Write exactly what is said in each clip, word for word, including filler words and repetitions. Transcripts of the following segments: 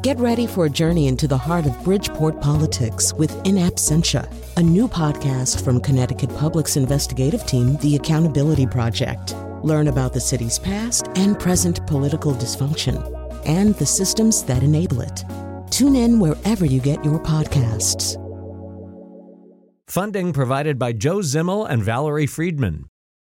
Get ready for a journey into the heart of Bridgeport politics with In Absentia, a new podcast from Connecticut Public's investigative team, The Accountability Project. Learn about the city's past and present political dysfunction and the systems that enable it. Tune in wherever you get your podcasts. Funding provided by Joe Zimmel and Valerie Friedman.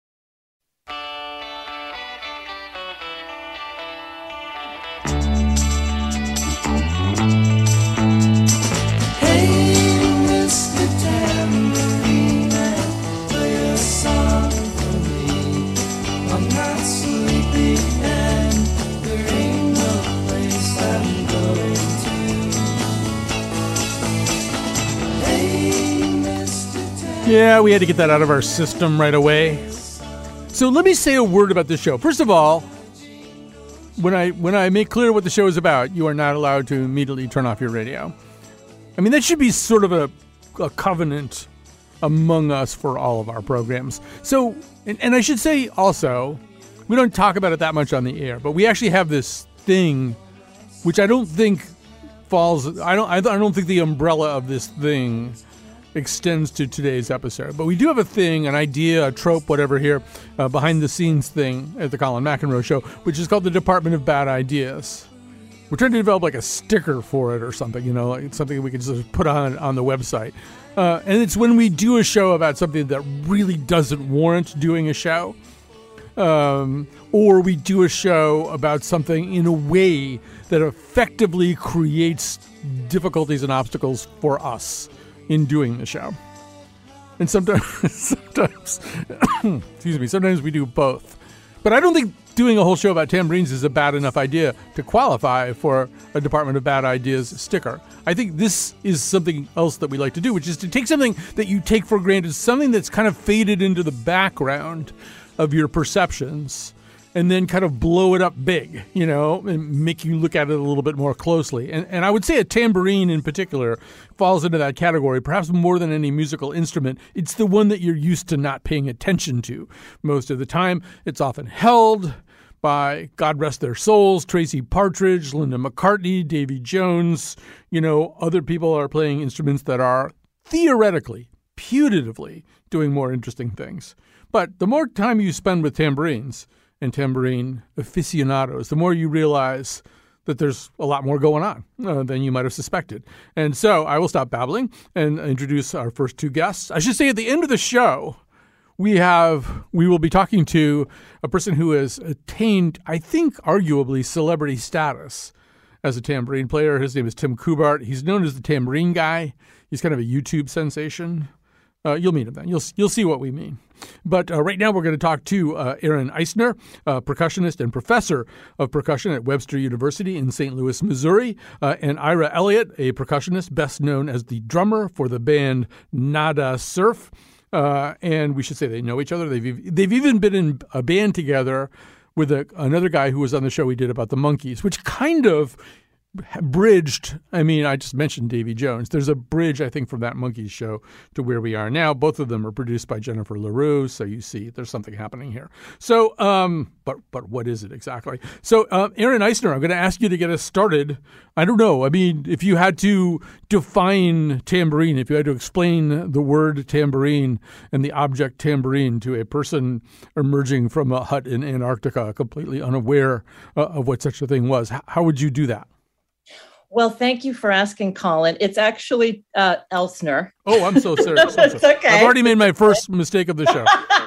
Yeah, we had to get that out of our system right away. So let me say a word about this show. First of all, when I when I make clear what the show is about, you are not allowed to immediately turn off your radio. I mean, that should be sort of a, a covenant among us for all of our programs. So, and, and I should say also, we don't talk about it that much on the air, but we actually have this thing, which I don't think falls. I don't. I don't think the umbrella of this thing extends to today's episode. But we do have a thing, an idea, a trope, whatever here, uh, behind the scenes thing at the Colin McEnroe Show, which is called the Department of Bad Ideas. We're trying to develop like a sticker for it or something, you know, like something we can just put on on the website. Uh, and it's when we do a show about something that really doesn't warrant doing a show, um, or we do a show about something in a way that effectively creates difficulties and obstacles for us in doing the show. And sometimes, sometimes, excuse me, sometimes we do both. But I don't think doing a whole show about tambourines is a bad enough idea to qualify for a Department of Bad Ideas sticker. I think this is something else that we like to do, which is to take something that you take for granted, something that's kind of faded into the background of your perceptions, and then kind of blow it up big, you know, and make you look at it a little bit more closely. And and I would say a tambourine in particular falls into that category, perhaps more than any musical instrument. It's the one that you're used to not paying attention to most of the time. It's often held by, God rest their souls, Tracy Partridge, Linda McCartney, Davy Jones. You know, other people are playing instruments that are theoretically, putatively doing more interesting things. But the more time you spend with tambourines and tambourine aficionados, the more you realize that there's a lot more going on uh, than you might have suspected. And so I will stop babbling and introduce our first two guests. I should say at the end of the show, we have we will be talking to a person who has attained, I think, arguably celebrity status as a tambourine player. His name is Tim Kubart. He's known as the Tambourine Guy. He's kind of a YouTube sensation. Uh, you'll meet him then. You'll you'll see what we mean. But uh, right now we're going to talk to uh, Aaron Eisner, a percussionist and professor of percussion at Webster University in Saint Louis, Missouri, uh, and Ira Elliott, a percussionist best known as the drummer for the band Nada Surf. Uh, and we should say they know each other. They've they've even been in a band together with a, another guy who was on the show we did about the Monkees, which kind of bridged, I mean, I just mentioned Davy Jones. There's a bridge, I think, from that Monkees show to where we are now. Both of them are produced by Jennifer LaRue, so you see there's something happening here. So, um, but but what is it exactly? So, uh, Aaron Eisner, I'm going to ask you to get us started. I don't know. I mean, if you had to define tambourine, if you had to explain the word tambourine and the object tambourine to a person emerging from a hut in Antarctica, completely unaware uh, of what such a thing was, how, how would you do that? Well, thank you for asking, Colin. It's actually uh, Elsner. Oh, I'm so sorry. So It's sorry. okay. I've already made my first mistake of the show.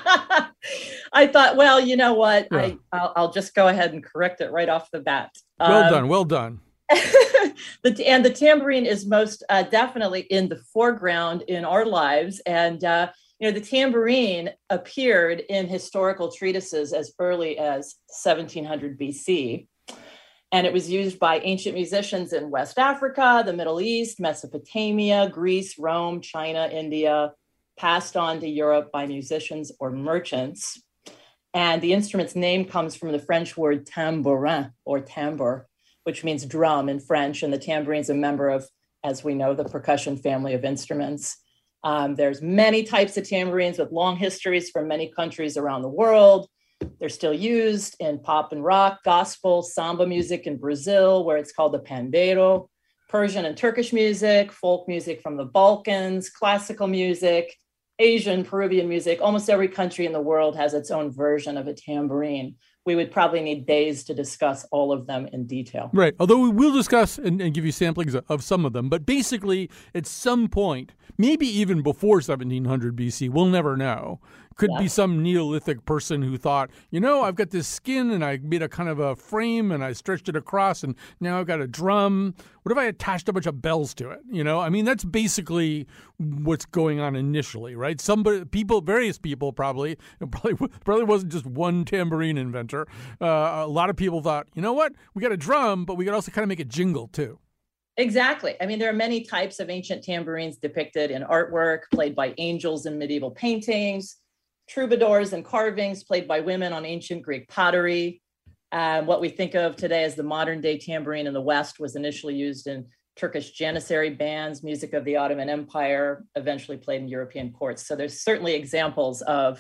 I thought, well, you know what? Yeah. I, I'll, I'll just go ahead and correct it right off the bat. Well Um, done. Well done. the, and the tambourine is most uh, definitely in the foreground in our lives. And, uh, you know, the tambourine appeared in historical treatises as early as seventeen hundred B C. And it was used by ancient musicians in West Africa, the Middle East, Mesopotamia, Greece, Rome, China, India, passed on to Europe by musicians or merchants. And the instrument's name comes from the French word tambourin or tambour, which means drum in French. And the tambourine is a member of, as we know, the percussion family of instruments. Um, there's many types of tambourines with long histories from many countries around the world. They're still used in pop and rock, gospel, samba music in Brazil, where it's called the pandeiro, Persian and Turkish music, folk music from the Balkans, classical music, Asian, Peruvian music. Almost every country in the world has its own version of a tambourine. We would probably need days to discuss all of them in detail. Right. Although we will discuss and, and give you samplings of some of them. But basically, at some point, maybe even before seventeen hundred B C, we'll never know. Could yeah. be some Neolithic person who thought, you know, I've got this skin and I made a kind of a frame and I stretched it across and now I've got a drum. What if I attached a bunch of bells to it? You know, I mean, that's basically what's going on initially, right? Somebody, people, various people probably, it probably, probably wasn't just one tambourine inventor. Uh, a lot of people thought, you know what, we got a drum, but we could also kind of make it jingle too. Exactly. I mean, there are many types of ancient tambourines depicted in artwork, played by angels in medieval paintings, troubadours and carvings played by women on ancient Greek pottery. Um, what we think of today as the modern day tambourine in the West was initially used in Turkish Janissary bands, music of the Ottoman Empire, eventually played in European courts. So there's certainly examples of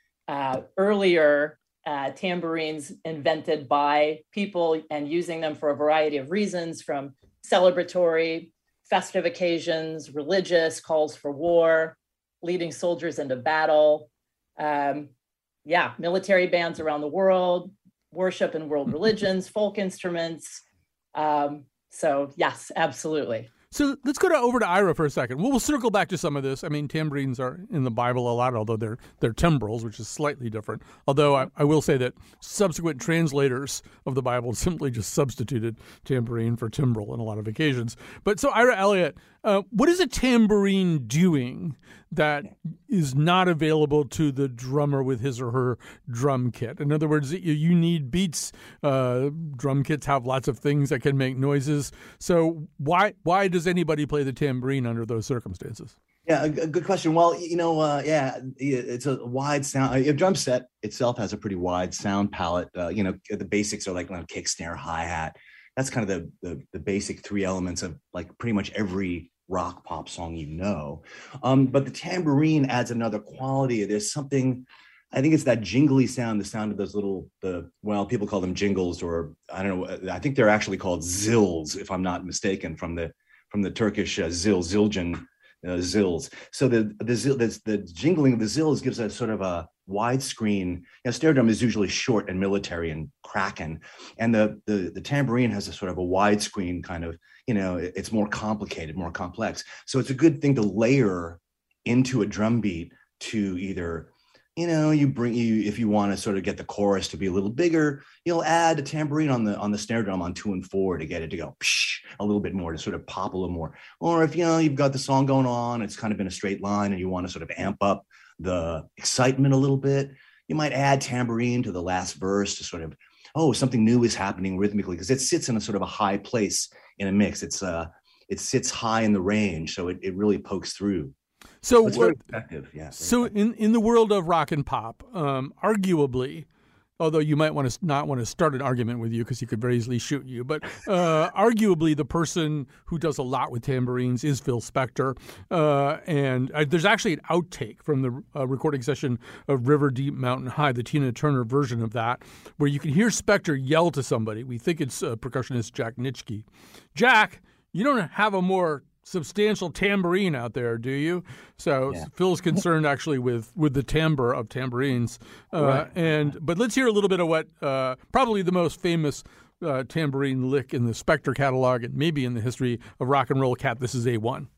uh, earlier uh, tambourines invented by people and using them for a variety of reasons, from celebratory, festive occasions, religious, calls for war, leading soldiers into battle. Um, yeah, military bands around the world, worship in world religions, folk instruments. Um, so yes, absolutely. So let's go to, over to Ira for a second. We'll, we'll circle back to some of this. I mean, tambourines are in the Bible a lot, although they're they're timbrels, which is slightly different. Although I, I will say that subsequent translators of the Bible simply just substituted tambourine for timbrel on a lot of occasions. But so Ira Elliott, uh, what is a tambourine doing that is not available to the drummer with his or her drum kit? In other words, you, you need beats. Uh, drum kits have lots of things that can make noises. So why why does anybody play the tambourine under those circumstances? Yeah, a, a good question. Well, you know, uh, yeah, it's a wide sound. A drum set itself has a pretty wide sound palette. Uh, you know, the basics are like you know, kick, snare, hi-hat. That's kind of the, the the basic three elements of like pretty much every rock pop song you know. Um, but the tambourine adds another quality. There's something, I think it's that jingly sound, the sound of those little, the well, people call them jingles, or I don't know, I think they're actually called zils, if I'm not mistaken, from the from the Turkish uh, zil, ziljan, uh, zils. So the the, zil, the the jingling of the zils gives a sort of a widescreen. You know, snare drum is usually short and military and cracking, and the the the tambourine has a sort of a widescreen kind of, you know, it's more complicated, more complex. So it's a good thing to layer into a drum beat to either, you know, you bring you if you want to sort of get the chorus to be a little bigger, you'll add a tambourine on the on the snare drum on two and four to get it to go psh, a little bit more, to sort of pop a little more. Or if you know you've got the song going on, it's kind of in a straight line, and you want to sort of amp up the excitement a little bit, you might add tambourine to the last verse to sort of, oh, something new is happening rhythmically, because it sits in a sort of a high place in a mix. It's uh, it sits high in the range, so it, it really pokes through. So it's very effective, yeah. So in, in the world of rock and pop, um, arguably, although you might want to not want to start an argument with you because he could very easily shoot you, but uh, arguably the person who does a lot with tambourines is Phil Spector. Uh, and uh, there's actually an outtake from the uh, recording session of River Deep Mountain High, the Tina Turner version of that, where you can hear Spector yell to somebody. We think it's uh, percussionist Jack Nitschke. Jack, you don't have a more substantial tambourine out there, do you? So yeah. Phil's concerned actually with with the timbre of tambourines. Uh, right. And but let's hear a little bit of what uh, probably the most famous uh, tambourine lick in the Spector catalog and maybe in the history of rock and roll. Cat, this is A one.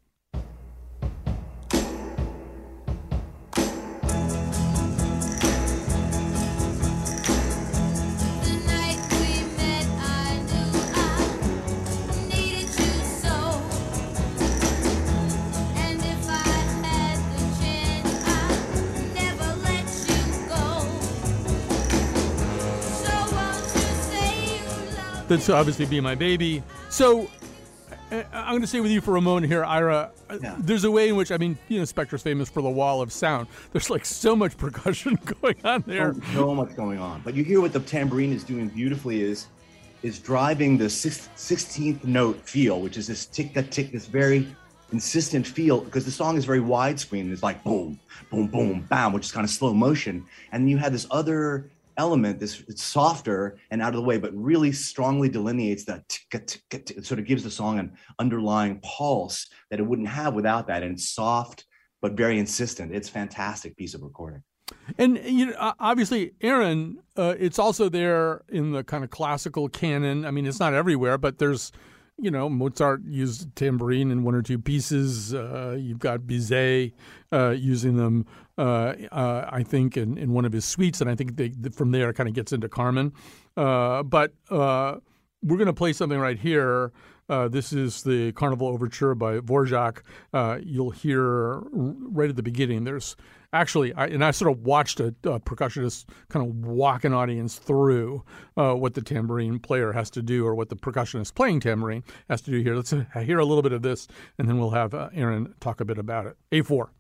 That's obviously Be My Baby. So I'm going to stay with you for a moment here, Ira. Yeah. There's a way in which, I mean, you know, Spector's famous for the wall of sound. There's like so much percussion going on there. So, so much going on. But you hear what the tambourine is doing beautifully is is driving the sixteenth note feel, which is this tick-a-tick, this very insistent feel, because the song is very widescreen. It's like boom, boom, boom, bam, which is kind of slow motion. And you have this other element, this it's softer and out of the way, but really strongly delineates that, it sort of gives the song an underlying pulse that it wouldn't have without that. And it's soft, but very insistent. It's a fantastic piece of recording. And you know, obviously, Aaron, uh, it's also there in the kind of classical canon. I mean, it's not everywhere, but there's, you know, Mozart used tambourine in one or two pieces. Uh, you've got Bizet uh, using them, uh, uh, I think, in, in one of his suites. And I think they, from there it kind of gets into Carmen. Uh, but uh, we're going to play something right here. Uh, this is the Carnival Overture by Dvorak. Uh, you'll hear right at the beginning, there's actually, I, and I sort of watched a, a percussionist kind of walk an audience through uh, what the tambourine player has to do or what the percussionist playing tambourine has to do here. Let's uh, hear a little bit of this, and then we'll have uh, Aaron talk a bit about it. A four.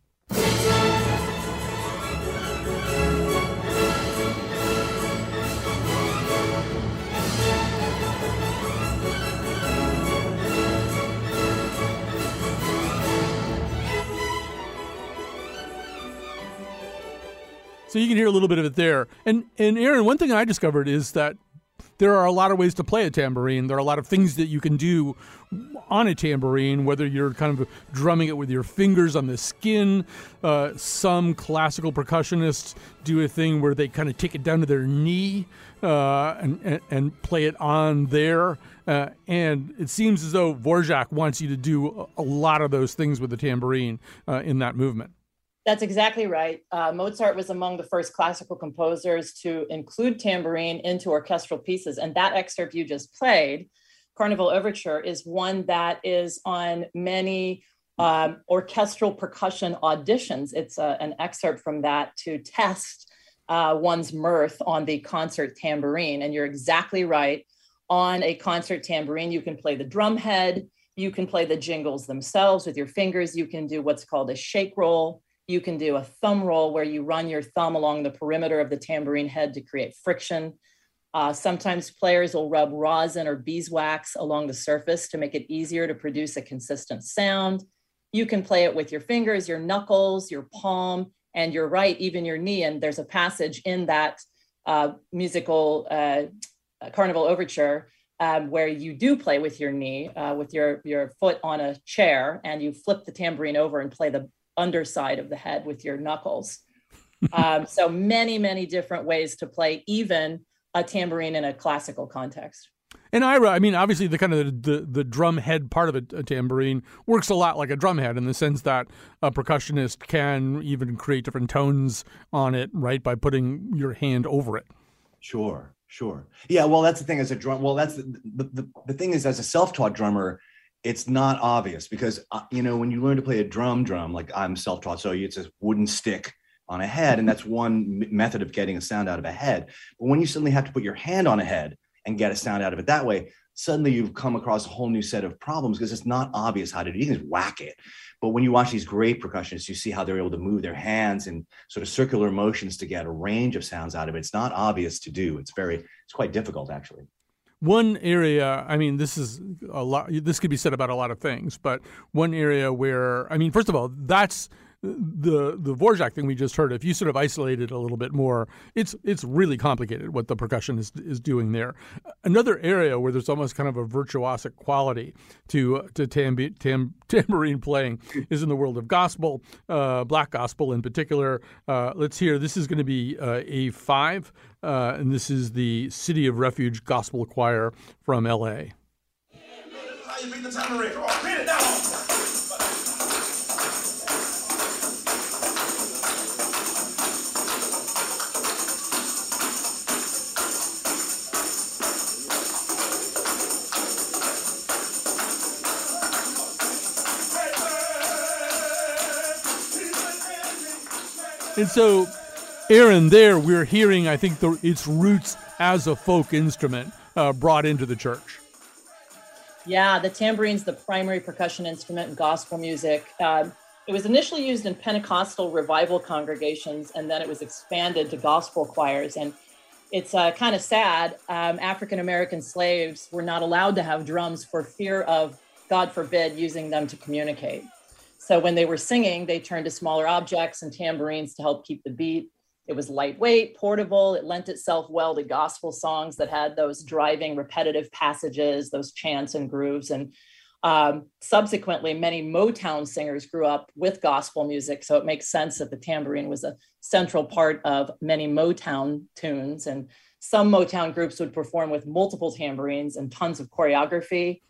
So you can hear a little bit of it there. And and Aaron, one thing I discovered is that there are a lot of ways to play a tambourine. There are a lot of things that you can do on a tambourine, whether you're kind of drumming it with your fingers on the skin. Uh, some classical percussionists do a thing where they kind of take it down to their knee uh, and, and, and play it on there. Uh, and it seems as though Dvorak wants you to do a lot of those things with the tambourine uh, in that movement. That's exactly right. Uh, Mozart was among the first classical composers to include tambourine into orchestral pieces. And that excerpt you just played, Carnival Overture, is one that is on many um, orchestral percussion auditions. It's a, an excerpt from that to test uh, one's mirth on the concert tambourine. And you're exactly right. On a concert tambourine, you can play the drum head. You can play the jingles themselves with your fingers. You can do what's called a shake roll. You can do a thumb roll where you run your thumb along the perimeter of the tambourine head to create friction. Uh, sometimes players will rub rosin or beeswax along the surface to make it easier to produce a consistent sound. You can play it with your fingers, your knuckles, your palm, and you're right, even your knee. And there's a passage in that uh, musical uh, Carnival Overture um, where you do play with your knee, uh, with your, your foot on a chair, and you flip the tambourine over and play the underside of the head with your knuckles. Um, so many, many different ways to play even a tambourine in a classical context. And Ira, I mean, obviously the kind of the, the, the drum head part of a, a tambourine works a lot like a drum head in the sense that a percussionist can even create different tones on it, right, by putting your hand over it. Sure, sure. Yeah, well, that's the thing as a drum. Well, that's the, the, the, the thing is, as a self-taught drummer, it's not obvious because, uh, you know, when you learn to play a drum drum, like I'm self-taught, so it's a wooden stick on a head, and that's one m- method of getting a sound out of a head. But when you suddenly have to put your hand on a head and get a sound out of it that way, suddenly you've come across a whole new set of problems because it's not obvious how to do it. You can just whack it. But when you watch these great percussionists, you see how they're able to move their hands in sort of circular motions to get a range of sounds out of it. It's not obvious to do. It's very, it's quite difficult, actually. One area, I mean, this is a lot, this could be said about a lot of things, but one area where, I mean, first of all, that's the the Dvorak thing we just heard. If you sort of isolate it a little bit more, it's it's really complicated what the percussion is is doing there. Another area where there's almost kind of a virtuosic quality to to tam, tam, tambourine playing is in the world of gospel, uh, black gospel in particular. Uh, let's hear, this is going to be uh, A five, uh, and this is the City of Refuge Gospel Choir from L A. How you beat the tambourine? Come on, beat it down. And so, Aaron, there we're hearing, I think, the, its roots as a folk instrument uh, brought into the church. Yeah, the tambourine's the primary percussion instrument in gospel music. Um, it was initially used in Pentecostal revival congregations, and then it was expanded to gospel choirs. And it's uh, kind of sad. Um, African-American slaves were not allowed to have drums for fear of, God forbid, using them to communicate. So when they were singing, they turned to smaller objects and tambourines to help keep the beat. It was lightweight, portable. It lent itself well to gospel songs that had those driving, repetitive passages, those chants and grooves. And um, subsequently, many Motown singers grew up with gospel music. So it makes sense that the tambourine was a central part of many Motown tunes. And some Motown groups would perform with multiple tambourines and tons of choreography.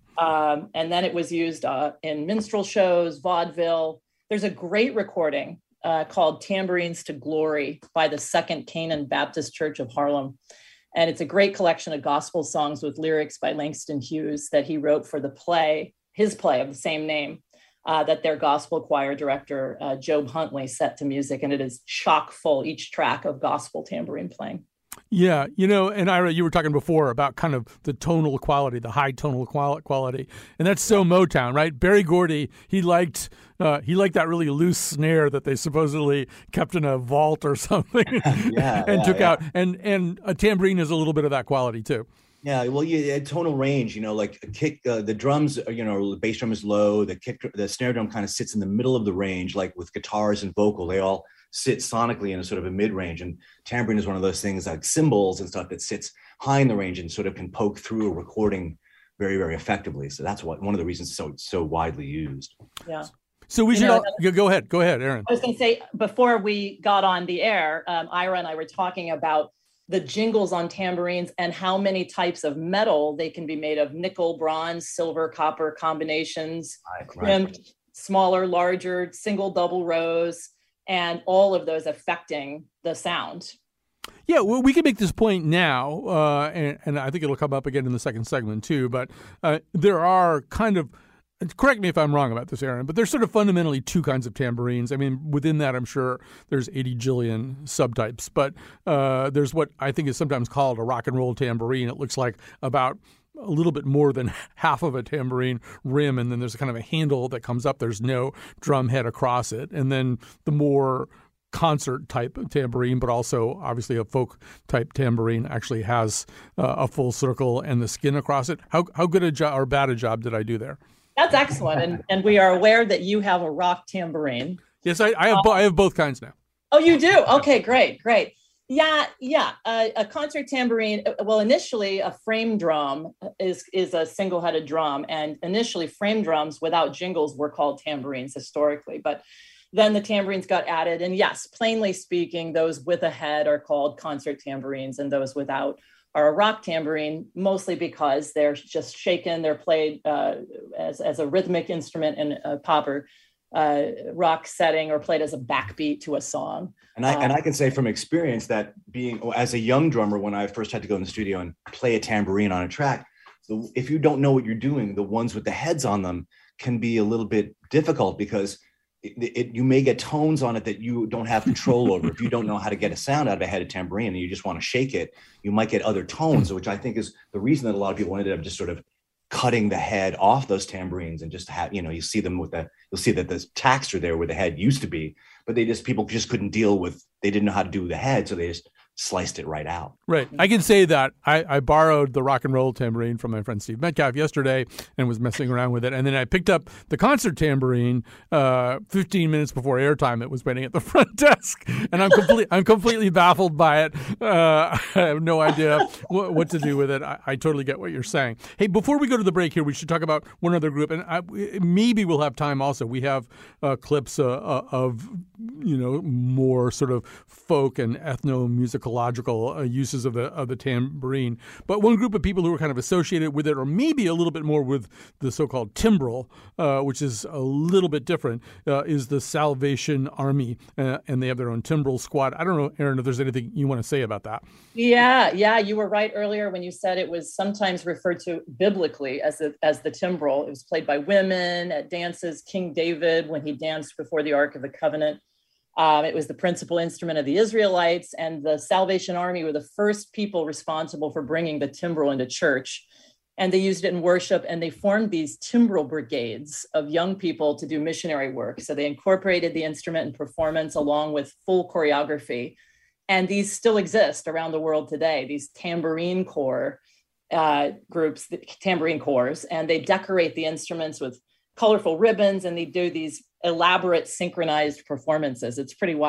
um, and then it was used uh, in minstrel shows, vaudeville. There's a great recording uh, called Tambourines to Glory by the Second Canaan Baptist Church of Harlem. And it's a great collection of gospel songs with lyrics by Langston Hughes that he wrote for the play, his play of the same name, uh, that their gospel choir director, uh, Job Huntley, set to music. And it is chock full, each track, of gospel tambourine playing. Yeah, you know, and Ira, you were talking before about kind of the tonal quality, the high tonal qual- quality, and that's so Motown, right? Berry Gordy, he liked uh, he liked that really loose snare that they supposedly kept in a vault or something, yeah, and yeah, took yeah. out, and and a tambourine is a little bit of that quality too. Yeah, well, yeah, tonal range, you know, like a kick, uh, the drums, you know, the bass drum is low, the kick, the snare drum kind of sits in the middle of the range, like with guitars and vocal, they all sit sonically in a sort of a mid-range, and tambourine is one of those things like cymbals and stuff that sits high in the range and sort of can poke through a recording very, very effectively. So that's what one of the reasons it's so so widely used. Yeah. So we You should know, all, yeah, go ahead, go ahead, Aaron. I was going to say, before we got on the air, um, Ira and I were talking about the jingles on tambourines and how many types of metal they can be made of: nickel, bronze, silver, copper combinations, Right, crimped, right. smaller, larger, single, double rows, and all of those affecting the sound. Yeah, well, we can make this point now, uh, and, and I think it'll come up again in the second segment too, but uh, there are kind of, correct me if I'm wrong about this, Aaron, but there's sort of fundamentally two kinds of tambourines. I mean, within that, I'm sure there's eighty jillion subtypes, but uh, there's what I think is sometimes called a rock and roll tambourine. It looks like about a little bit more than half of a tambourine rim, and then there's kind of a handle that comes up. There's no drum head across it. And then the more concert type tambourine, but also obviously a folk type tambourine actually has uh, a full circle and the skin across it. How how good a job or bad a job did I do there? That's excellent. And, and we are aware that you have a rock tambourine. Yes, I, I have bo- I have both kinds now. Oh, you do? Okay, great, great. Yeah, yeah. Uh, a concert tambourine, well, initially a frame drum is, is a single-headed drum. And initially frame drums without jingles were called tambourines historically. But then the tambourines got added. And yes, plainly speaking, those with a head are called concert tambourines, and those without are a rock tambourine, mostly because they're just shaken. They're played uh, as, as a rhythmic instrument in a pop or uh, rock setting, or played as a backbeat to a song. And I um, and I can say from experience that being as a young drummer, when I first had to go in the studio and play a tambourine on a track, so if you don't know what you're doing, the ones with the heads on them can be a little bit difficult, because it, it, you may get tones on it that you don't have control over. If you don't know how to get a sound out of a headed tambourine and you just want to shake it, you might get other tones, which I think is the reason that a lot of people ended up just sort of cutting the head off those tambourines and just have, you know, you see them with the, you'll see that the tacks are there where the head used to be, but they just, people just couldn't deal with, they didn't know how to do the head. So they just sliced it right out. Right. I can say that I, I borrowed the rock and roll tambourine from my friend Steve Metcalf yesterday and was messing around with it. And then I picked up the concert tambourine uh, fifteen minutes before airtime. It was waiting at the front desk, and I'm completely I'm completely baffled by it. Uh, I have no idea what, what to do with it. I, I totally get what you're saying. Hey, before we go to the break here, we should talk about one other group, and I, maybe we'll have time also. We have uh, clips uh, of you know more sort of folk and ethno-musicological uh, uses of the of the tambourine. But one group of people who are kind of associated with it, or maybe a little bit more with the so-called timbrel, uh, which is a little bit different, uh, is the Salvation Army, uh, and they have their own timbrel squad. I don't know, Aaron, if there's anything you want to say about that. Yeah, yeah, you were right earlier when you said it was sometimes referred to biblically as the, as the timbrel. It was played by women at dances. King David, when he danced before the Ark of the Covenant, Um, it was the principal instrument of the Israelites, and the Salvation Army were the first people responsible for bringing the timbrel into church. And they used it in worship, and they formed these timbrel brigades of young people to do missionary work. So they incorporated the instrument in performance along with full choreography. And these still exist around the world today, these tambourine corps uh, groups, the tambourine corps, and they decorate the instruments with colorful ribbons, and they do these elaborate synchronized performances. It's pretty wild.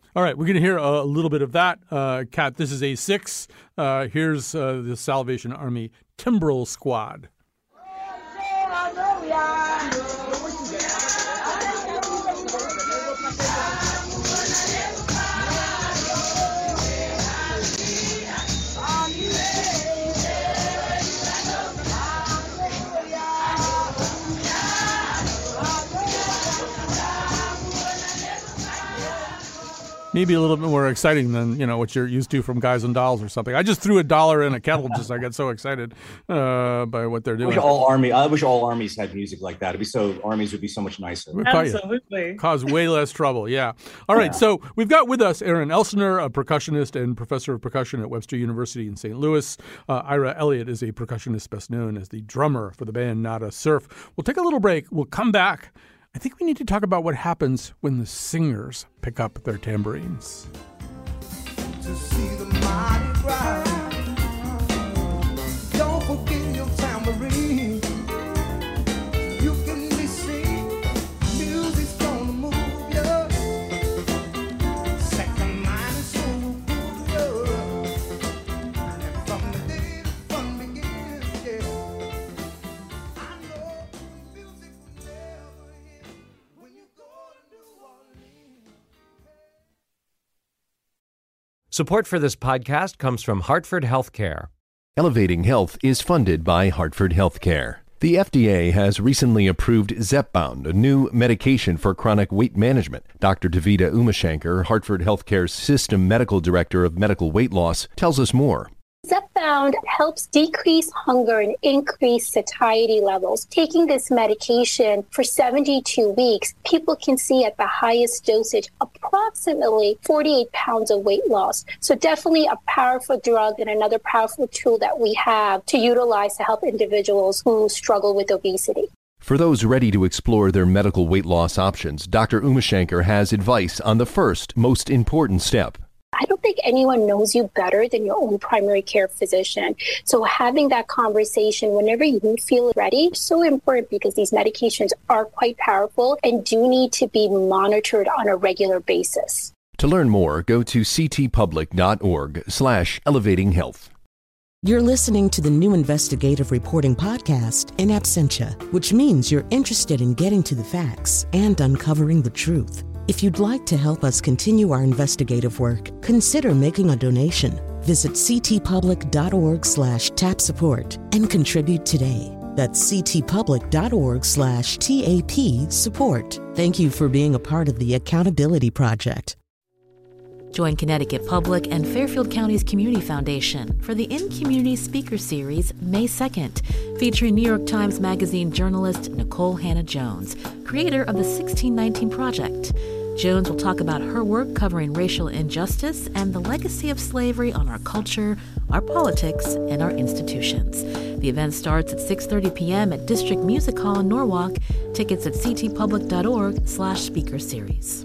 All right, we're going to hear a little bit of that. Uh, Kat, this is A six. Uh, here's uh, the Salvation Army Timbrel Squad. Maybe a little bit more exciting than, you know, what you're used to from Guys and Dolls or something. I just threw a dollar in a kettle just I got so excited uh, by what they're doing. I wish all army. I wish all armies had music like that. It'd be so armies would be so much nicer. Absolutely, cause way less trouble. Yeah. All right. Yeah. So we've got with us Aaron Elsner, a percussionist and professor of percussion at Webster University in Saint Louis. Uh, Ira Elliott is a percussionist best known as the drummer for the band Nada Surf. We'll take a little break. We'll come back. I think we need to talk about what happens when the singers pick up their tambourines. To see the mighty bride, don't forget your tambourine. You can be seen, music's gonna move you. Second mind and soul will move you. And from the day the fun begins, yeah. I know music will never end when you go to New Orleans. Support for this podcast comes from Hartford Healthcare. Elevating Health is funded by Hartford Healthcare. The F D A has recently approved Zepbound, a new medication for chronic weight management. Doctor Davida Umashankar, Hartford Healthcare's System Medical Director of Medical Weight Loss, tells us more. Zepbound helps decrease hunger and increase satiety levels. Taking this medication for seventy-two weeks, people can see at the highest dosage approximately forty-eight pounds of weight loss. So definitely a powerful drug and another powerful tool that we have to utilize to help individuals who struggle with obesity. For those ready to explore their medical weight loss options, Doctor Umashankar has advice on the first, most important step. I don't think anyone knows you better than your own primary care physician. So having that conversation whenever you feel ready is so important because these medications are quite powerful and do need to be monitored on a regular basis. To learn more, go to ctpublic.org slash elevating health. You're listening to the new investigative reporting podcast, In Absentia, which means you're interested in getting to the facts and uncovering the truth. If you'd like to help us continue our investigative work, consider making a donation. Visit ctpublic.org slash tap support and contribute today. That's ctpublic.org slash TAP support. Thank you for being a part of the Accountability Project. Join Connecticut Public and Fairfield County's Community Foundation for the In Community Speaker Series May second, featuring New York Times Magazine journalist Nikole Hannah-Jones, creator of the sixteen nineteen Project. Jones will talk about her work covering racial injustice and the legacy of slavery on our culture, our politics, and our institutions. The event starts at six thirty p.m. at District Music Hall in Norwalk. Tickets at ctpublic.org slash speaker series.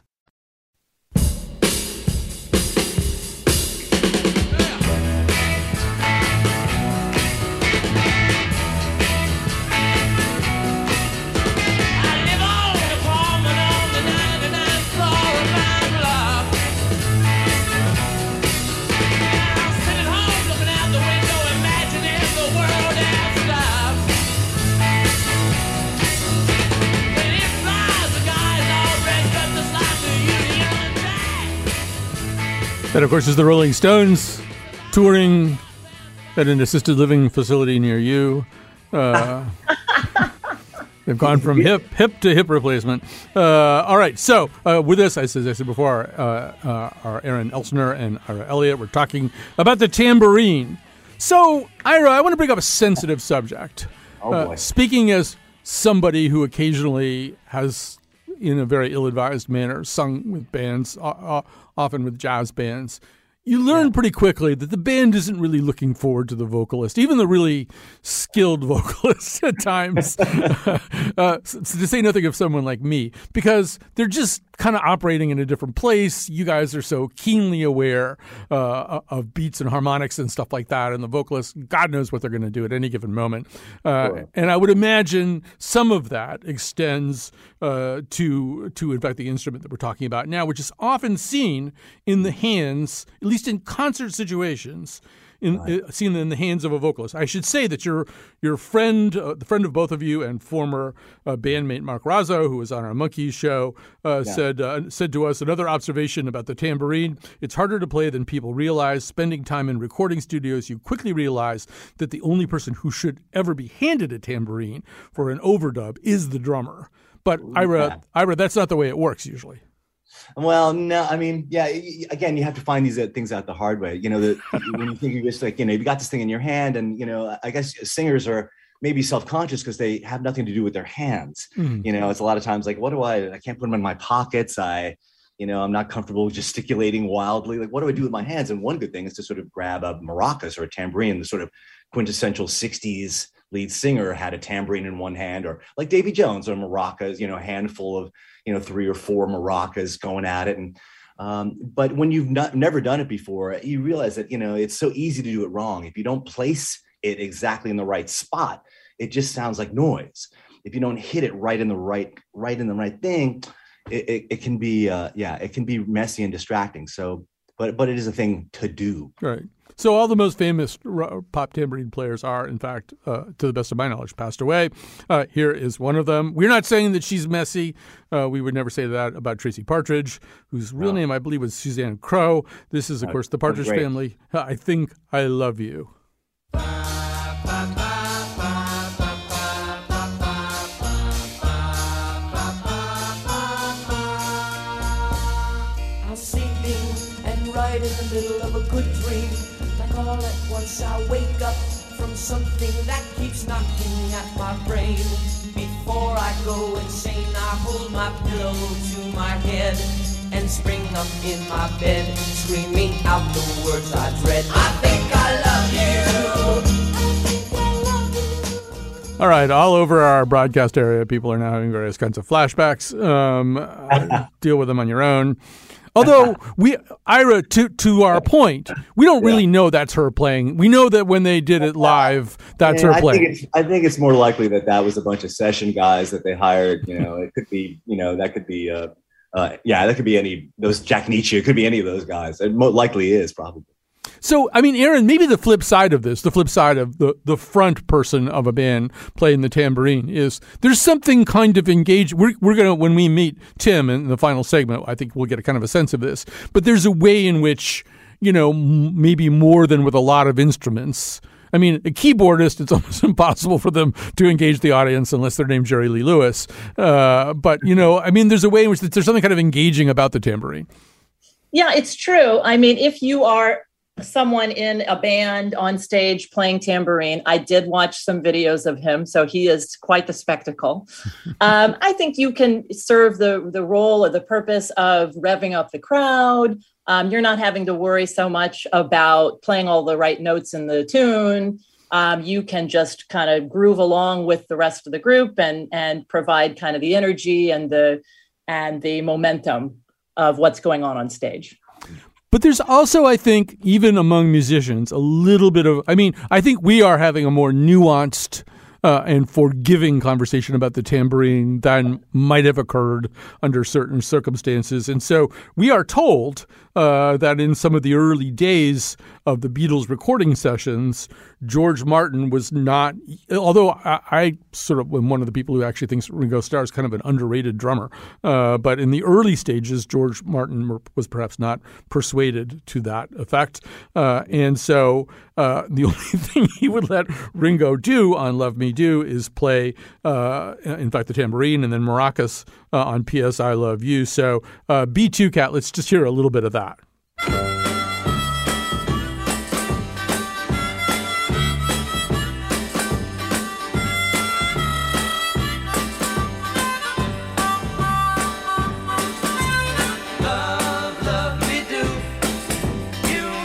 That, of course, is the Rolling Stones touring at an assisted living facility near you. Uh, they've gone from hip hip to hip replacement. Uh, all right, so uh, with this, as I said before, uh, uh, our Aaron Elsner and Ira Elliott, we're talking about the tambourine. So, Ira, I want to bring up a sensitive subject. Oh, boy. Uh, speaking as somebody who occasionally has, in a very ill-advised manner, sung with bands, uh, uh, often with jazz bands. you learn yeah. pretty quickly that the band isn't really looking forward to the vocalist, even the really skilled vocalists at times, uh, to say nothing of someone like me, because they're just kind of operating in a different place. You guys are so keenly aware uh, of beats and harmonics and stuff like that, and the vocalist, God knows what they're going to do at any given moment. Uh, sure. And I would imagine some of that extends uh, to, to, in fact, the instrument that we're talking about now, which is often seen in the hands, at least in concert situations, in, right. uh, seen in the hands of a vocalist. I should say that your your friend, uh, the friend of both of you, and former uh, bandmate Mark Razzo, who was on our Monkees show, uh, yeah. said uh, said to us another observation about the tambourine: it's harder to play than people realize. Spending time in recording studios, you quickly realize that the only person who should ever be handed a tambourine for an overdub is the drummer. But Ira, yeah. Ira, that's not the way it works usually. Well, no, I mean, yeah, again, you have to find these things out the hard way. You know, the, when you think you're just like, you know, you got this thing in your hand, and, you know, I guess singers are maybe self-conscious because they have nothing to do with their hands. Mm. You know, it's a lot of times like, what do I, I can't put them in my pockets. I, you know, I'm not comfortable gesticulating wildly. Like, what do I do with my hands? And one good thing is to sort of grab a maracas or a tambourine, the sort of quintessential sixties lead singer had a tambourine in one hand, or like Davy Jones, or maracas, you know, a handful of, you know, three or four maracas going at it. And, um, but when you've not, never done it before, you realize that, you know, it's so easy to do it wrong. If you don't place it exactly in the right spot, it just sounds like noise. If you don't hit it right in the right, right in the right thing, it, it, it can be, uh, yeah, it can be messy and distracting. So, but, but it is a thing to do. Right. So all the most famous pop tambourine players are, in fact, uh, to the best of my knowledge, passed away. Uh, here is one of them. We're not saying that she's messy. Uh, we would never say that about Tracy Partridge, whose real no. name, I believe, was Suzanne Crowe. This is, of course, the Partridge Family. I Think I Love You. I'm sleeping and right in the middle of a good dream. All at once I wake up from something that keeps knocking at my brain. Before I go insane, I hold my pillow to my head and spring up in my bed, screaming out the words I dread. I think I love you. All right, all over our broadcast area, people are now having various kinds of flashbacks. Um, uh, deal with them on your own. Although we, Ira, to to our point, we don't really yeah. know that's her playing. We know that when they did it live, that's yeah, her playing. I think, it's, I think it's more likely that that was a bunch of session guys that they hired. You know, it could be, you know, that could be, uh, uh, yeah, that could be any those Jack Nietzsche. It could be any of those guys. It most likely is probably. So, I mean, Aaron, maybe the flip side of this, the flip side of the, the front person of a band playing the tambourine is there's something kind of engaged. We're, we're going to, when we meet Tim in the final segment, I think we'll get a kind of a sense of this. But there's a way in which, you know, m- maybe more than with a lot of instruments. I mean, a keyboardist, it's almost impossible for them to engage the audience unless they're named Jerry Lee Lewis. Uh, but, you know, I mean, there's a way in which there's something kind of engaging about the tambourine. Yeah, it's true. I mean, if you are someone in a band on stage playing tambourine, I did watch some videos of him, so he is quite the spectacle. um, I think you can serve the the role or the purpose of revving up the crowd. Um, you're not having to worry so much about playing all the right notes in the tune. Um, you can just kind of groove along with the rest of the group and and provide kind of the energy and the and the momentum of what's going on on stage. But there's also, I think, even among musicians, a little bit of, I mean, I think we are having a more nuanced uh, and forgiving conversation about the tambourine than might have occurred under certain circumstances. And so we are told uh, that in some of the early days of the Beatles recording sessions, George Martin was not, although I, I sort of am one of the people who actually thinks Ringo Starr is kind of an underrated drummer. Uh, but in the early stages, George Martin was perhaps not persuaded to that effect. Uh, and so uh, the only thing he would let Ringo do on Love Me Do is play, uh, in fact, the tambourine and then maracas uh, on P S I Love You. So uh, B two Cat, let's just hear a little bit of that. Love, love me do. You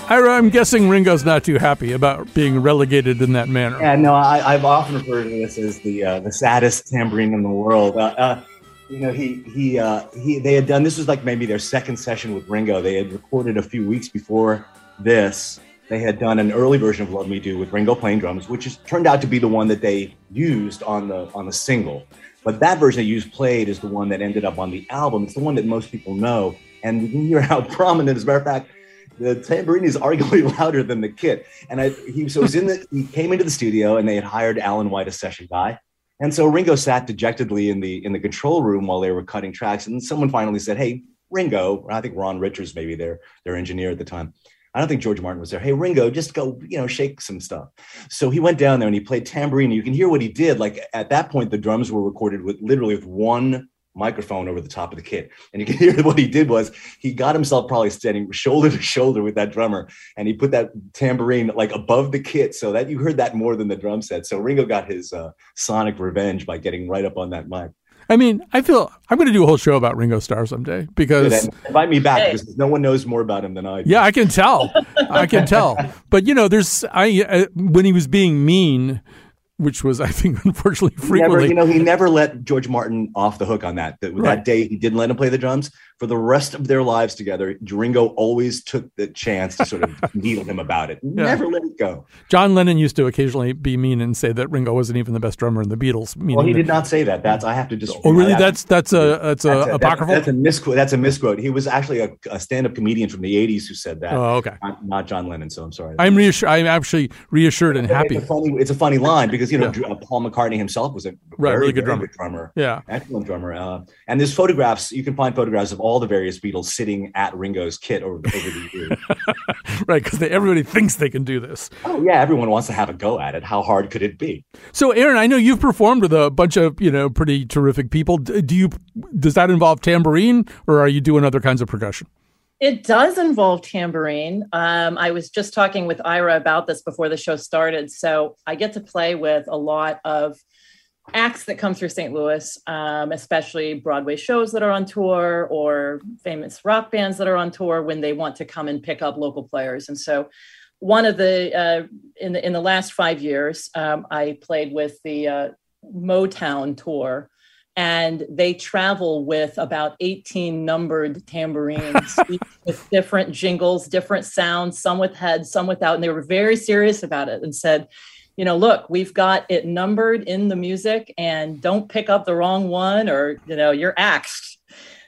Ira, I'm guessing Ringo's not too happy about being relegated in that manner. Yeah, no, I, I've often referred to this as the uh, the saddest tambourine in the world. Uh, uh, you know, he he uh, he. They had done this was like maybe their second session with Ringo. They had recorded a few weeks before this. They had done an early version of "Love Me Do" with Ringo playing drums, which is, turned out to be the one that they used on the on the single. But that version that you played is the one that ended up on the album. It's the one that most people know, and you can hear how prominent. As a matter of fact, the tambourine is arguably louder than the kit. And I, he so it was in the he came into the studio, and they had hired Alan White, a session guy. And so Ringo sat dejectedly in the in the control room while they were cutting tracks. And someone finally said, "Hey, Ringo," I think Ron Richards, maybe their their engineer at the time. I don't think George Martin was there. "Hey, Ringo, just go, you know, shake some stuff." So he went down there and he played tambourine. You can hear what he did. Like at that point, the drums were recorded with literally with one microphone over the top of the kit. And you can hear what he did was he got himself probably standing shoulder to shoulder with that drummer. And he put that tambourine like above the kit so that you heard that more than the drum set. So Ringo got his uh, sonic revenge by getting right up on that mic. I mean, I feel I'm going to do a whole show about Ringo Starr someday because invite me back because no one knows more about him than I do. Yeah, I can tell. I can tell. But you know, there's I uh, when he was being mean, which was, I think, unfortunately frequently. Never, you know, he never let George Martin off the hook on that. That, right. that day, he didn't let him play the drums. For the rest of their lives together, Ringo always took the chance to sort of needle him about it. Yeah. Never let it go. John Lennon used to occasionally be mean and say that Ringo wasn't even the best drummer in the Beatles. Well, he did not say that. That's I have to just. Oh, really? That's that's a that's a that's a, apocryphal. That's a misquote. That's a misquote. He was actually a, a stand-up comedian from the eighties who said that. Oh, okay. Not, not John Lennon. So I'm sorry. I'm reassured. I'm actually reassured and happy. It's a funny, it's a funny line because you know yeah. Paul McCartney himself was a right, very, really good very drummer. good drummer. Yeah, excellent drummer. Uh, and there's photographs. You can find photographs of all the various Beatles sitting at Ringo's kit over, over the years. Right, because everybody thinks they can do this. Oh yeah, everyone wants to have a go at it. How hard could it be? So, Aaron, I know you've performed with a bunch of you know pretty terrific people. Do you? Does that involve tambourine, or are you doing other kinds of percussion? It does involve tambourine. Um, I was just talking with Ira about this before the show started. So I get to play with a lot of acts that come through Saint Louis, um, especially Broadway shows that are on tour or famous rock bands that are on tour when they want to come and pick up local players. And so one of the, uh, in the, in the last five years, um, I played with the uh, Motown tour, and they travel with about eighteen numbered tambourines with different jingles, different sounds, some with heads, some without. And they were very serious about it and said, you know, look, we've got it numbered in the music and don't pick up the wrong one or, you know, you're axed.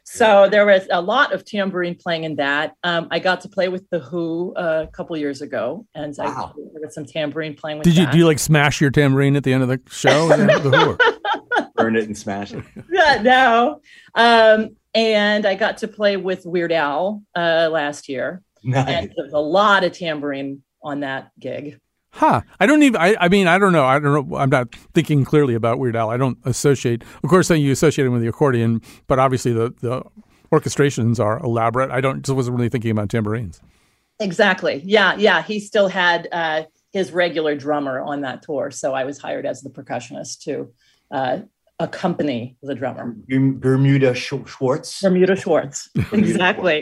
So there was a lot of tambourine playing in that. Um, I got to play with The Who uh, a couple years ago, and wow. I got some tambourine playing with Did you, that. do you like smash your tambourine at the end of the show? The Who? Burn it and smash it. Yeah, no. Um, and I got to play with Weird Al uh, last year. Nice. And there's a lot of tambourine on that gig. Huh. I don't even, I, I mean, I don't know. I don't know. I'm not thinking clearly about Weird Al. I don't associate, of course, you associate him with the accordion, but obviously the, the orchestrations are elaborate. I don't, just wasn't really thinking about tambourines. Exactly. Yeah. Yeah. He still had uh, his regular drummer on that tour. So I was hired as the percussionist to uh, accompany the drummer. Bermuda Schwartz. Bermuda Schwartz. Exactly.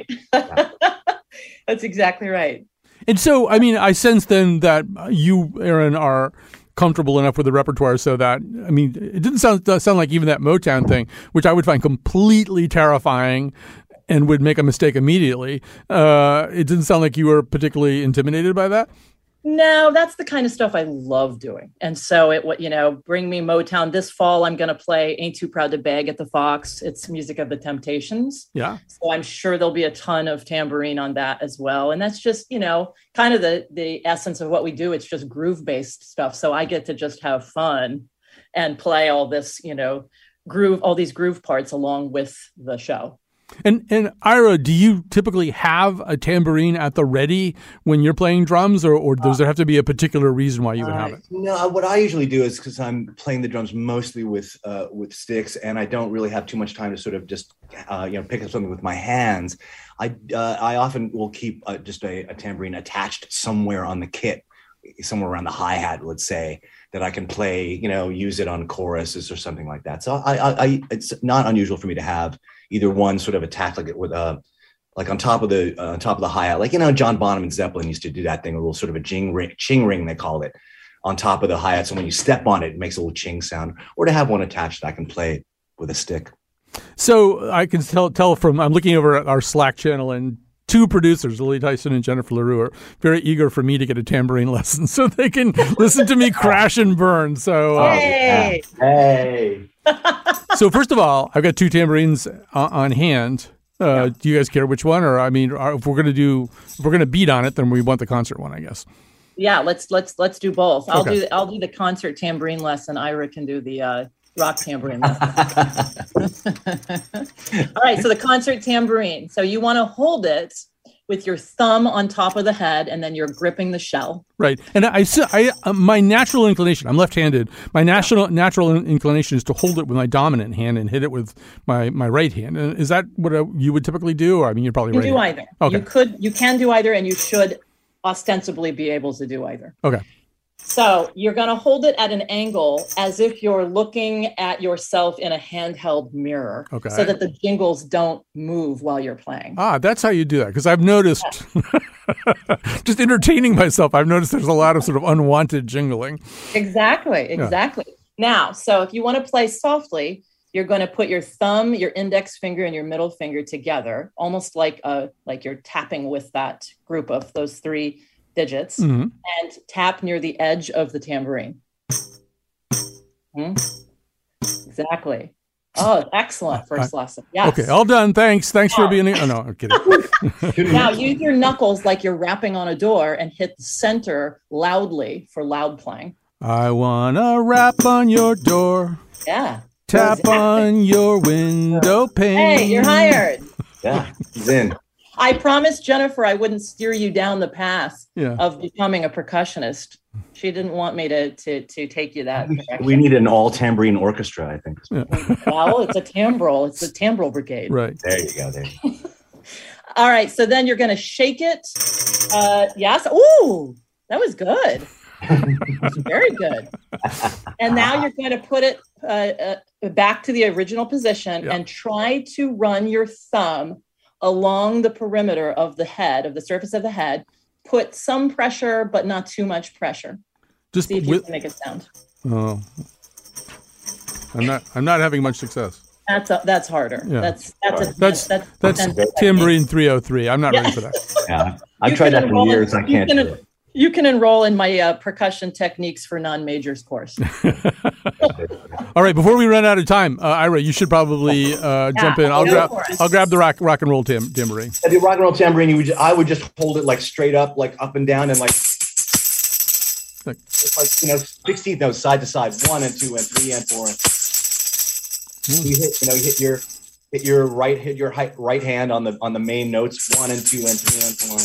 That's exactly right. And so, I mean, I sense then that you, Aaron, are comfortable enough with the repertoire so that, I mean, it didn't sound sound like even that Motown thing, which I would find completely terrifying and would make a mistake immediately. Uh, it didn't sound like you were particularly intimidated by that. No, that's the kind of stuff I love doing. And so it, you know, bring me Motown. This fall, I'm going to play Ain't Too Proud to Beg at the Fox. It's music of the Temptations. Yeah. So I'm sure there'll be a ton of tambourine on that as well. And that's just, you know, kind of the, the essence of what we do. It's just groove-based stuff. So I get to just have fun and play all this, you know, groove, all these groove parts along with the show. And and Ira, do you typically have a tambourine at the ready when you're playing drums, or, or does there have to be a particular reason why you would have it? Uh, no, what I usually do is because I'm playing the drums mostly with uh, with sticks, and I don't really have too much time to sort of just uh, you know pick up something with my hands. I uh, I often will keep uh, just a, a tambourine attached somewhere on the kit, somewhere around the hi-hat, let's say, that I can play, you know, use it on choruses or something like that. So I, I, I it's not unusual for me to have either one sort of attached like it with a like on top of the uh, on top of the hi-hat, like you know John Bonham and Zeppelin used to do that thing, a little sort of a jing ring, ching ring they called it, on top of the hi-hat. So when you step on it, it makes a little ching sound. Or to have one attached that I can play with a stick. So I can tell tell from I'm looking over at our Slack channel, and two producers, Lily Tyson and Jennifer LaRue, are very eager for me to get a tambourine lesson so they can listen to me crash and burn. So, uh, hey, hey. So first of all, I've got two tambourines on, on hand. Uh, yeah. Do you guys care which one? Or I mean, if we're gonna do, if we're gonna beat on it, then we want the concert one, I guess. Yeah, let's let's let's do both. I'll Okay. do I'll do the concert tambourine lesson. Ira can do the uh, rock tambourine lesson. All right, so the concert tambourine. So you want to hold it with your thumb on top of the head, and then you're gripping the shell. Right, and I, I, uh, my natural inclination. I'm left-handed. My natural natural inclination is to hold it with my dominant hand and hit it with my, my right hand. And is that what uh you would typically do? Or I mean, you're probably You right. can do either. Okay. You could, you can do either, and you should ostensibly be able to do either. Okay. So you're going to hold it at an angle as if you're looking at yourself in a handheld mirror, Okay. so that the jingles don't move while you're playing. Ah, that's how you do that. Because I've noticed, just entertaining myself, I've noticed there's a lot of sort of unwanted jingling. Exactly, exactly. Now, so if you want to play softly, you're going to put your thumb, your index finger, and your middle finger together, almost like a like you're tapping with that group of those three digits, Mhm. and tap near the edge of the tambourine. Hmm? Exactly. Oh, excellent first lesson. Yes. Okay, all done. Thanks. Thanks for being. Oh no, I'm kidding. Now use your knuckles like you're rapping on a door and hit the center loudly for loud playing. I wanna rap on your door, Yeah. tap Exactly. on your window pane. Hey, you're hired. Yeah, he's in. I promised Jennifer I wouldn't steer you down the path Yeah. of becoming a percussionist. She didn't want me to to to take you that direction. We need an all tambourine orchestra, I think. Well, it's a timbrel. It's a timbrel brigade. Right. There you go. There you go. All right. So then you're going to shake it. Uh, yes. Ooh, that was good. Very good. And now you're going to put it uh, uh, back to the original position Yeah. and try to run your thumb along the perimeter of the head, of the surface of the head. Put some pressure, but not too much pressure. Just See if you with- can make a sound. Oh, I'm not. I'm not having much success. That's a, that's harder. Yeah. That's that's a, That's that's that's that's tambourine three oh three. I'm not Yeah. ready for that. Yeah, I've You tried can that for enroll in- years. I you can't can- do it. You can enroll in my uh, percussion techniques for non-majors course. All right. Before we run out of time, uh, Ira, you should probably uh, jump in. I'll go grab. for it. I'll grab the rock rock and roll tam- tambourine. At the rock and roll tambourine, you would just, I would just hold it like straight up, like up and down, and like, Like- it's like you know, sixteenth notes side to side, one and two and three and four. And you hit, you know, you hit your hit your right hit your hi- right hand on the on the main notes, one and two and three and four.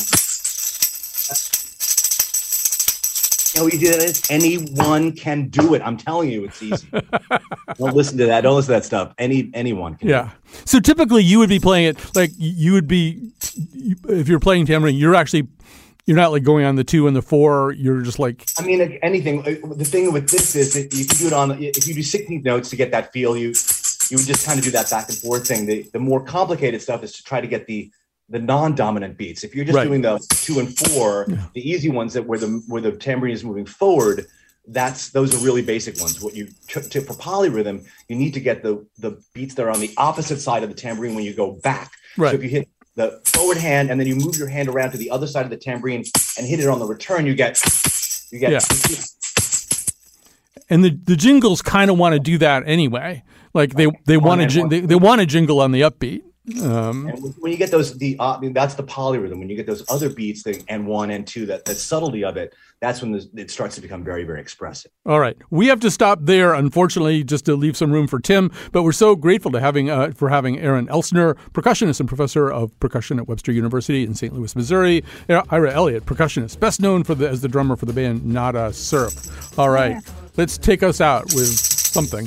You know, you do that. Anyone can do it. I'm telling you, it's easy. Don't listen to that. Don't listen to that stuff. Any anyone can. Yeah. So typically, you would be playing it like you would be you- if you're playing tambourine. You're actually you're not like going on the two and the four. You're just like I mean, like, anything. uh, The thing with this is that you can do it on. If you do sixteenth notes to get that feel, you you would just kind of do that back and forth thing. The the more complicated stuff is to try to get the the non-dominant beats. If you're just Right. doing the two and four, the easy ones that where the where the tambourine is moving forward, that's those are really basic ones. What you to, to for polyrhythm, you need to get the the beats that are on the opposite side of the tambourine when you go back. Right. So if you hit the forward hand and then you move your hand around to the other side of the tambourine and hit it on the return, you get you get Yeah. and the the jingles kind of want to do that anyway. Like they they want to and jing- one. they, they want to jingle on the upbeat. Um, And when you get those, the uh, I mean, that's the polyrhythm. When you get those other beats, the and one and two, that the subtlety of it, that's when the, it starts to become very, very expressive. All right, we have to stop there, unfortunately, just to leave some room for Tim. But we're so grateful to having uh, for having Aaron Elsner, percussionist and professor of percussion at Webster University in Saint Louis, Missouri. Ira Elliott, percussionist, best known for the as the drummer for the band Nada Syrup. All right, let's take us out with something.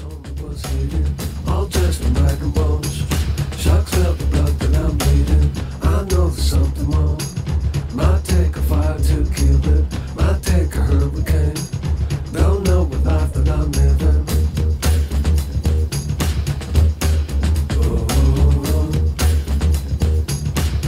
All dressed in black and bones. Sharks felt the blood that I'm bleeding. I know there's something wrong. Might take a fire to kill it. Might take a hurricane. Don't know what life that I'm living. Oh,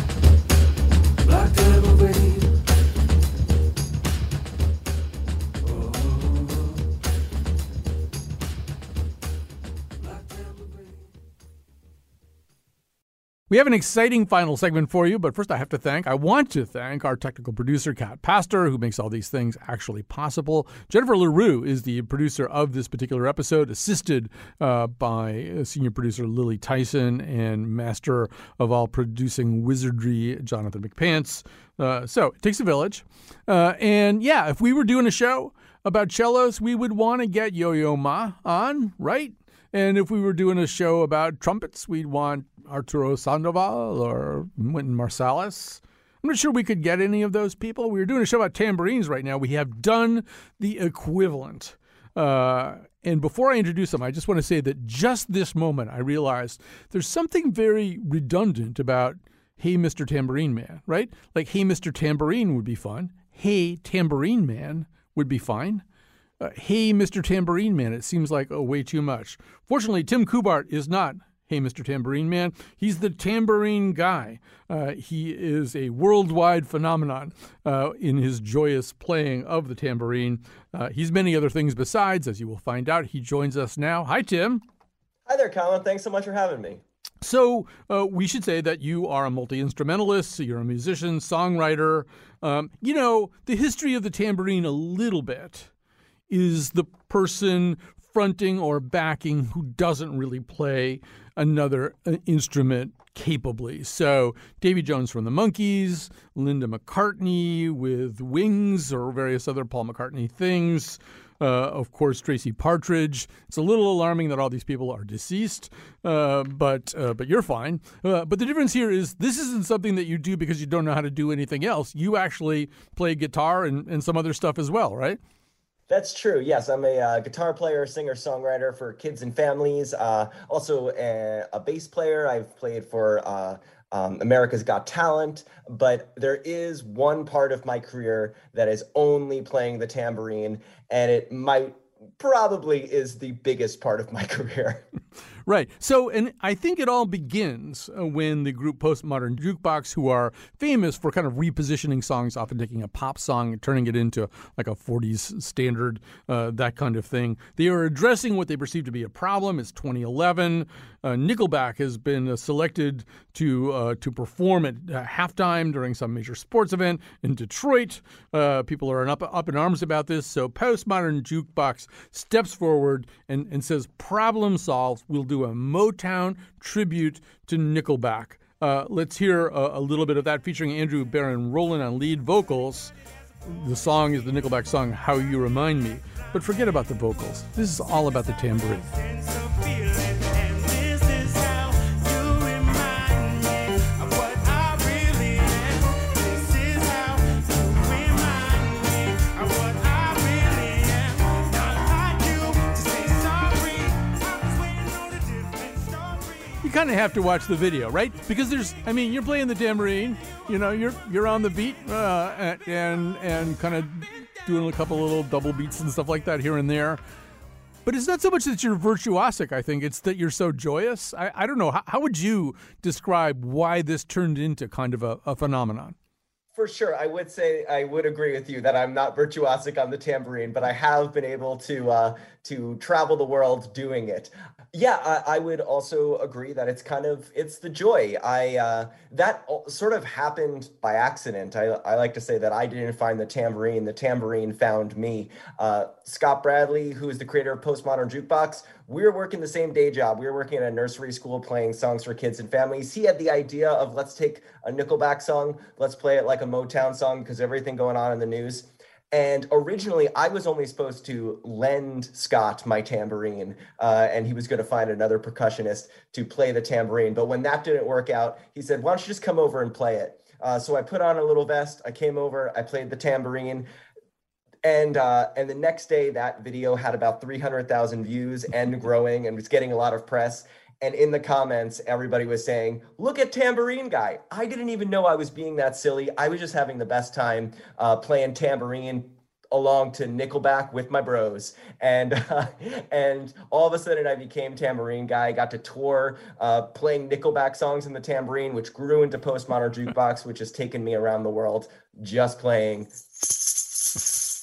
We have an exciting final segment for you, but first I have to thank, I want to thank our technical producer, Kat Pastor, who makes all these things actually possible. Jennifer LaRue is the producer of this particular episode, assisted uh, by senior producer Lily Tyson and master of all producing wizardry, Jonathan McPants. Uh, so it takes a village. Uh, and yeah, if we were doing a show about cellos, we would want to get Yo-Yo Ma on, right? And if we were doing a show about trumpets, we'd want Arturo Sandoval or Wynton Marsalis. I'm not sure we could get any of those people. We were doing a show about tambourines right now. We have done the equivalent. Uh, and before I introduce them, I just want to say that just this moment, I realized there's something very redundant about Hey, Mister Tambourine Man, right? Like, Hey, Mister Tambourine would be fun. Hey, Tambourine Man would be fine. Uh, hey, Mister Tambourine Man, it seems like oh, way too much. Fortunately, Tim Kubart is not Hey, Mister Tambourine Man. He's the tambourine guy. Uh, he is a worldwide phenomenon uh, in his joyous playing of the tambourine. Uh, he's many other things besides, as you will find out. He joins us now. Hi, Tim. Hi there, Colin. Thanks so much for having me. So uh, we should say that you are a multi-instrumentalist, so you're a musician, songwriter. Um, you know, the history of the tambourine a little bit is the person fronting or backing who doesn't really play another uh, instrument capably. So Davy Jones from the Monkees, Linda McCartney with Wings or various other Paul McCartney things. Uh, of course, Tracy Partridge. It's a little alarming that all these people are deceased, uh, but uh, but you're fine. Uh, but the difference here is this isn't something that you do because you don't know how to do anything else. You actually play guitar and, and some other stuff as well, right? That's true. Yes, I'm a uh, guitar player, singer, songwriter for kids and families. Uh, also a, a bass player. I've played for uh, um, America's Got Talent. But there is one part of my career that is only playing the tambourine, and it might probably is the biggest part of my career. Right. So, and I think it all begins when the group Postmodern Jukebox, who are famous for kind of repositioning songs, often taking a pop song and turning it into like a forties standard, uh, that kind of thing. They are addressing what they perceive to be a problem. It's twenty eleven. Uh, Nickelback has been uh, selected to uh, to perform at uh, halftime during some major sports event in Detroit. Uh, people are up, up in arms about this. So Postmodern Jukebox steps forward and, and says, problem solved. We'll do a Motown tribute to Nickelback. Uh, let's hear a, a little bit of that featuring Andrew Barron Rowland on lead vocals. The song is the Nickelback song, How You Remind Me. But forget about the vocals. This is all about the tambourine. Kind of have to watch the video, right? Because there's, I mean, you're playing the tambourine, you know, you're you're on the beat uh, and and kind of doing a couple of little double beats and stuff like that here and there. But it's not so much that you're virtuosic, I think. It's that you're so joyous. I, I don't know. How, how would you describe why this turned into kind of a, a phenomenon? For sure. I would say I would agree with you that I'm not virtuosic on the tambourine, but I have been able to uh, to travel the world doing it. Yeah, I, I would also agree that it's kind of, it's the joy. I uh, that sort of happened by accident. I, I like to say that I didn't find the tambourine, the tambourine found me. Uh, Scott Bradley, who is the creator of Postmodern Jukebox, we were working the same day job. We were working at a nursery school playing songs for kids and families. He had the idea of let's take a Nickelback song, let's play it like a Motown song because everything going on in the news. And originally, I was only supposed to lend Scott my tambourine, uh, and he was going to find another percussionist to play the tambourine. But when that didn't work out, he said, why don't you just come over and play it? Uh, so I put on a little vest. I came over. I played the tambourine. And uh, and the next day, that video had about three hundred thousand views and growing and was getting a lot of press. And in the comments, everybody was saying, look at Tambourine Guy. I didn't even know I was being that silly. I was just having the best time uh, playing tambourine along to Nickelback with my bros. And uh, and all of a sudden, I became Tambourine Guy. I got to tour uh, playing Nickelback songs in the tambourine, which grew into Postmodern Jukebox, which has taken me around the world just playing.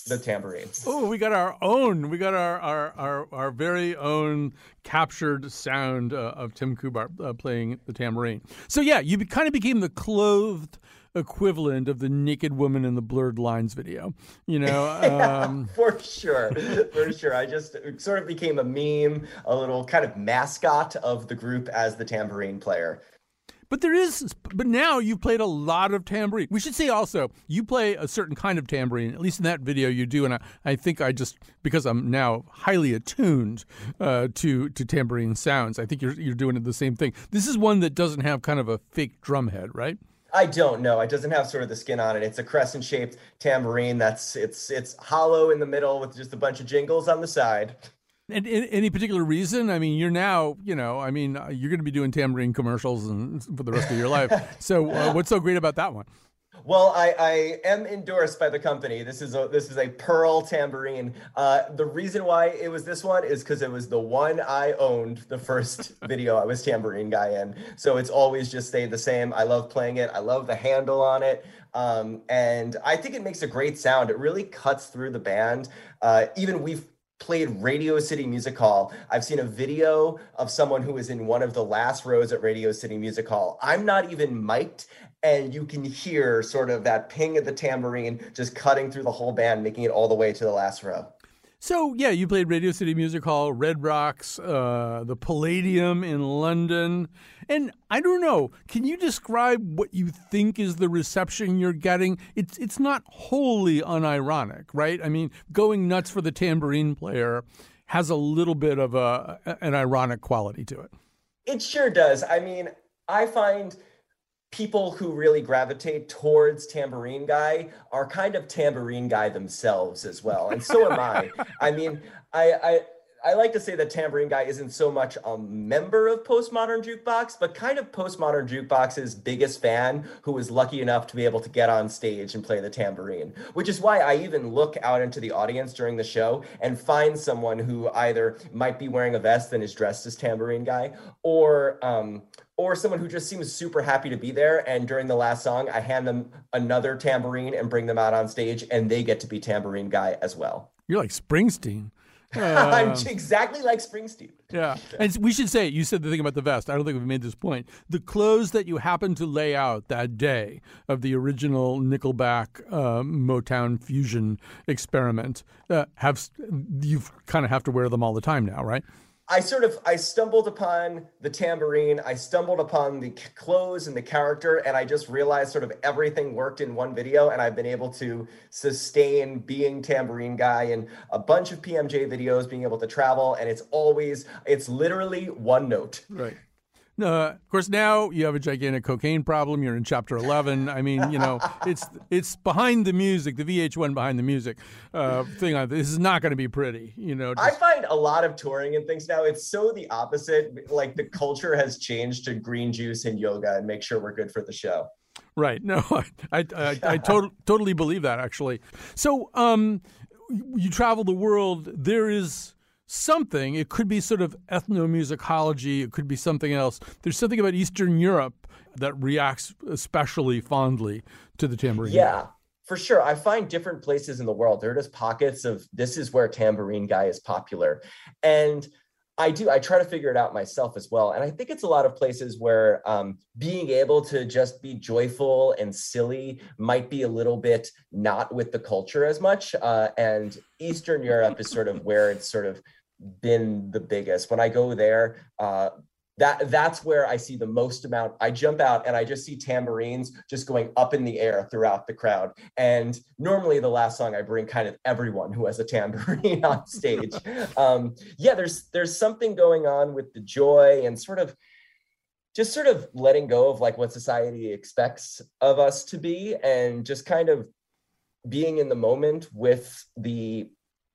the tambourine. Oh, we got our own. We got our our our, our very own captured sound uh, of Tim Kubar uh, playing the tambourine. So yeah, you be, kind of became the clothed equivalent of the naked woman in the Blurred Lines video, you know? Um, yeah, for sure, for sure. I just sort of became a meme, a little kind of mascot of the group as the tambourine player. But there is, but now you've played a lot of tambourine. We should say also, you play a certain kind of tambourine, at least in that video you do. And I, I think I just, because I'm now highly attuned uh, to to tambourine sounds, I think you're you're doing the same thing. This is one that doesn't have kind of a fake drum head, right? I don't know. It doesn't have sort of the skin on it. It's a crescent-shaped tambourine that's it's it's hollow in the middle with just a bunch of jingles on the side. And, and any particular reason? I mean, you're now, you know, I mean, you're going to be doing tambourine commercials and for the rest of your life. So, uh, what's so great about that one? Well, I, I am endorsed by the company. This is a this is a pearl tambourine. Uh, the reason why it was this one is because it was the one I owned the first video I was tambourine guy in. So it's always just stayed the same. I love playing it. I love the handle on it. Um, and I think it makes a great sound. It really cuts through the band. Uh, even we've played Radio City Music Hall. I've seen a video of someone who was in one of the last rows at Radio City Music Hall. I'm not even mic'd, and you can hear sort of that ping of the tambourine just cutting through the whole band, making it all the way to the last row. So, yeah, you played Radio City Music Hall, Red Rocks, uh, the Palladium in London. And I don't know, can you describe what you think is the reception you're getting? It's it's not wholly unironic, right? I mean, going nuts for the tambourine player has a little bit of a an ironic quality to it. It sure does. I mean, I find people who really gravitate towards Tambourine Guy are kind of Tambourine Guy themselves as well. And so am I. I mean, I, I I like to say that Tambourine Guy isn't so much a member of Postmodern Jukebox, but kind of Postmodern Jukebox's biggest fan who was lucky enough to be able to get on stage and play the tambourine, which is why I even look out into the audience during the show and find someone who either might be wearing a vest and is dressed as Tambourine Guy, or um, or someone who just seems super happy to be there. And during the last song, I hand them another tambourine and bring them out on stage, and they get to be Tambourine Guy as well. You're like Springsteen. Uh, I'm exactly like Springsteen. Yeah. And we should say, you said the thing about the vest. I don't think we've made this point. The clothes that you happened to lay out that day of the original Nickelback uh, Motown fusion experiment, uh, have you kind of have to wear them all the time now, right? I sort of, I stumbled upon the tambourine, I stumbled upon the clothes and the character, and I just realized sort of everything worked in one video, and I've been able to sustain being Tambourine Guy in a bunch of P M J videos, being able to travel, and it's always, it's literally one note. Right. No, uh, of course, now you have a gigantic cocaine problem. You're in chapter eleven. I mean, you know, it's it's behind the music, the V H one behind the music uh, thing. This is not going to be pretty, you know. Just... I find a lot of touring and things now, it's so the opposite. Like the culture has changed to green juice and yoga and make sure we're good for the show. Right. No, I I, I, I to- totally believe that, actually. So um, you travel the world. There is something, it could be sort of ethnomusicology, it could be something else. There's something about Eastern Europe that reacts especially fondly to the tambourine. Yeah, for sure. I find different places in the world, there are just pockets of this is where Tambourine Guy is popular. And I do, I try to figure it out myself as well. And I think it's a lot of places where um, being able to just be joyful and silly might be a little bit not with the culture as much. Uh, and Eastern Europe is sort of where it's sort of been the biggest. When I go there, uh, that that's where I see the most amount. I jump out and I just see tambourines just going up in the air throughout the crowd. And normally the last song I bring kind of everyone who has a tambourine on stage. Um, yeah, there's there's something going on with the joy and sort of just sort of letting go of like what society expects of us to be, and just kind of being in the moment with the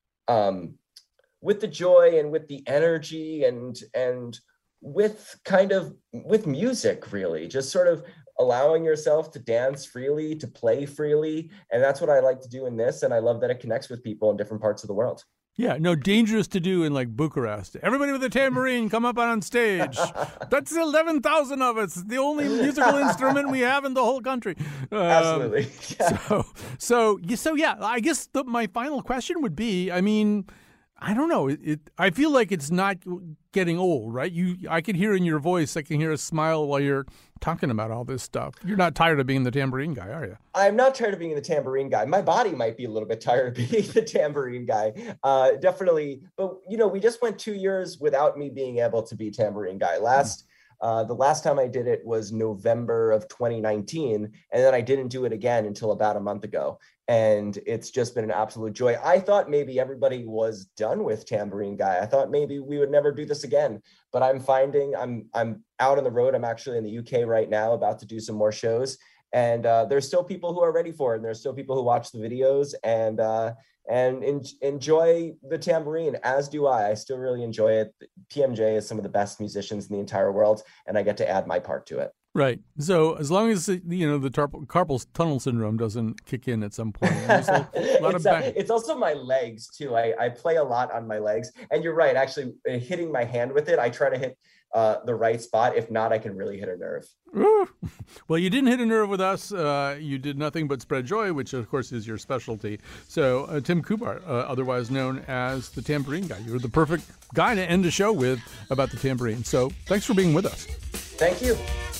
um, with the joy and with the energy and and with kind of with music, really just sort of allowing yourself to dance freely, to play freely. And that's what I like to do in this. And I love that it connects with people in different parts of the world. Yeah, no, dangerous to do in like Bucharest. Everybody with a tambourine, come up on stage. That's eleven thousand of us. It's the only musical instrument we have in the whole country. Um, Absolutely. Yeah. So, so, so yeah, I guess the, my final question would be, I mean, I don't know. It, it. I feel like it's not getting old, right? You, I can hear in your voice, I can hear a smile while you're talking about all this stuff. You're not tired of being the tambourine guy, are you? I'm not tired of being the tambourine guy. My body might be a little bit tired of being the tambourine guy. Uh, definitely. But, you know, we just went two years without me being able to be tambourine guy. Last, uh, the last time I did it was November of twenty nineteen. And then I didn't do it again until about a month ago. And it's just been an absolute joy. I thought maybe everybody was done with tambourine guy. I thought maybe we would never do this again, but I'm finding I'm I'm out on the road. I'm actually in the U K right now, about to do some more shows. And uh, there's still people who are ready for it. And there's still people who watch the videos and uh, and en- enjoy the tambourine, as do I. I still really enjoy it. P M J is some of the best musicians in the entire world, and I get to add my part to it. Right. So as long as, you know, the tar- carpal tunnel syndrome doesn't kick in at some point. There's a lot it's, of uh, it's also my legs, too. I, I play a lot on my legs. And you're right. Actually, hitting my hand with it, I try to hit uh, the right spot. If not, I can really hit a nerve. Well, you didn't hit a nerve with us. Uh, you did nothing but spread joy, which, of course, is your specialty. So uh, Tim Kubar, uh, otherwise known as the tambourine guy, you're the perfect guy to end the show with about the tambourine. So thanks for being with us. Thank you.